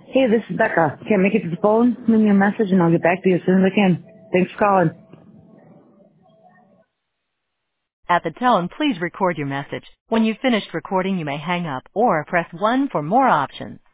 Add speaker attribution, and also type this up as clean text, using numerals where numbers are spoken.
Speaker 1: Hey, this is Becca. Can't make it to the phone? Leave me a message and I'll get back to you as soon as I can. Thanks for calling.
Speaker 2: At the tone, please record your message. When you've finished recording, you may hang up or press 1 for more options.